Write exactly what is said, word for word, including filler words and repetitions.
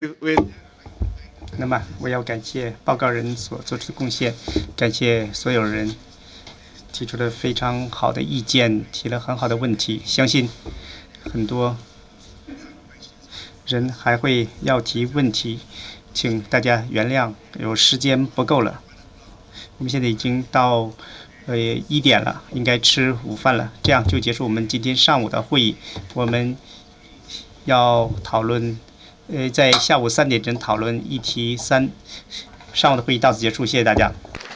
with 那么，我要感谢报告人所做出的贡献，感谢所有人提出了非常好的意见，提了很好的问题。相信很多人还会要提问题，请大家原谅，有时间不够了。我们现在已经到呃一点了，应该吃午饭了，这样就结束我们今天上午的会议。我们要讨论，呃，在下午三点钟讨论议题三。上午的会议到此结束，谢谢大家。